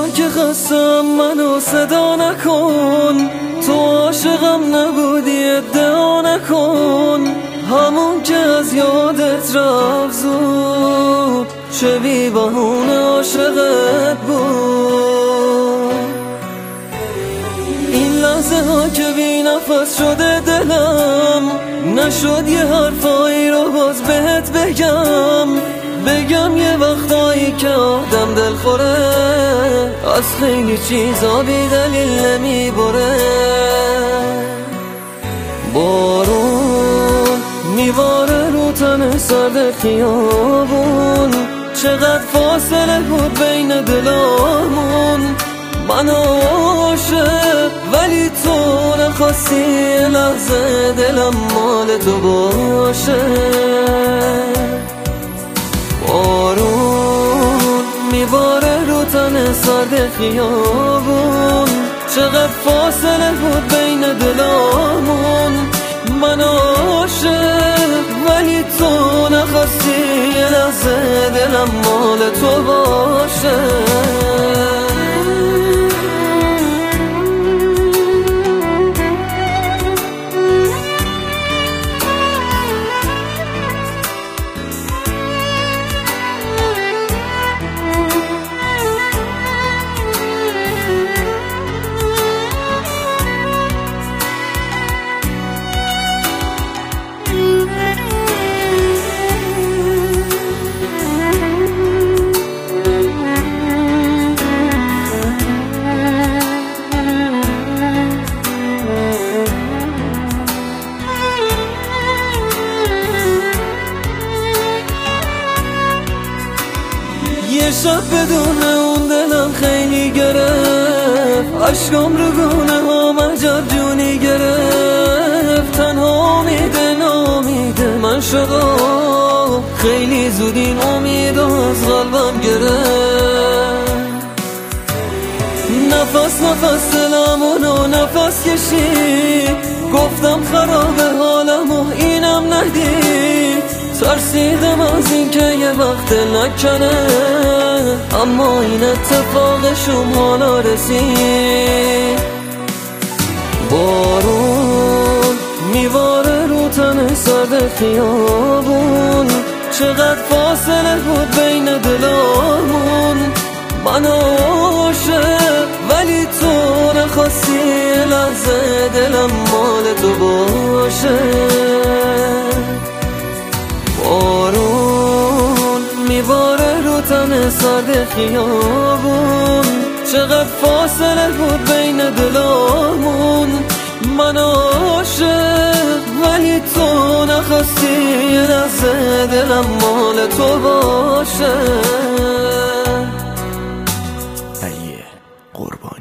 من که خستم منو صدا نکن، تو عاشقم نبودی ادعا نکن. همون که از یادت رفت زود چه بی بهونه عاشقت بود. این لحظه ها که بی نفس شده دلم، نشد یه حرفایی رو باز بهت بگم یه وقتایی که آدم دل خوره، از خیلی چیزا بی دلیل نمیبره. بارون میباره رو تن سرد خیابون، چقدر فاصله بود بین دلامون. من عاشق ولی تو نخواستی لحظه دلم مال تو باشه. بارون میباره رو تن سرد خیابون، چقدر فاصله بود بین دلامون. من عاشق ولی تو نخواستی لحظه دلم مال تو باشه. یه شب بدون اون دلم خیلی گرفت، عشقم رو گونه ها مجر جونی گرفت. تنها امیده نامیده من شدم، خیلی زود این امید از قلبم گرفت. نفس نفس دلمونو نفس کشید، گفتم خراب حالم و اینم ندید. ترسیدم از این که یه وقت نکنه، اما این اتفاقشون حالا رسید. بارون میباره رو تن سرد خیابون، چقدر فاصله بود بین دلامون. من عاشق ولی تو نخواستی لحظه دلم مال تو باشه. بارون میباره رو تن سرد خیابون، چقدر فاصله بود بین دلامون. من عاشق ولی تو نخواستی لحظه دلم مال تو باشه. ایه قربان.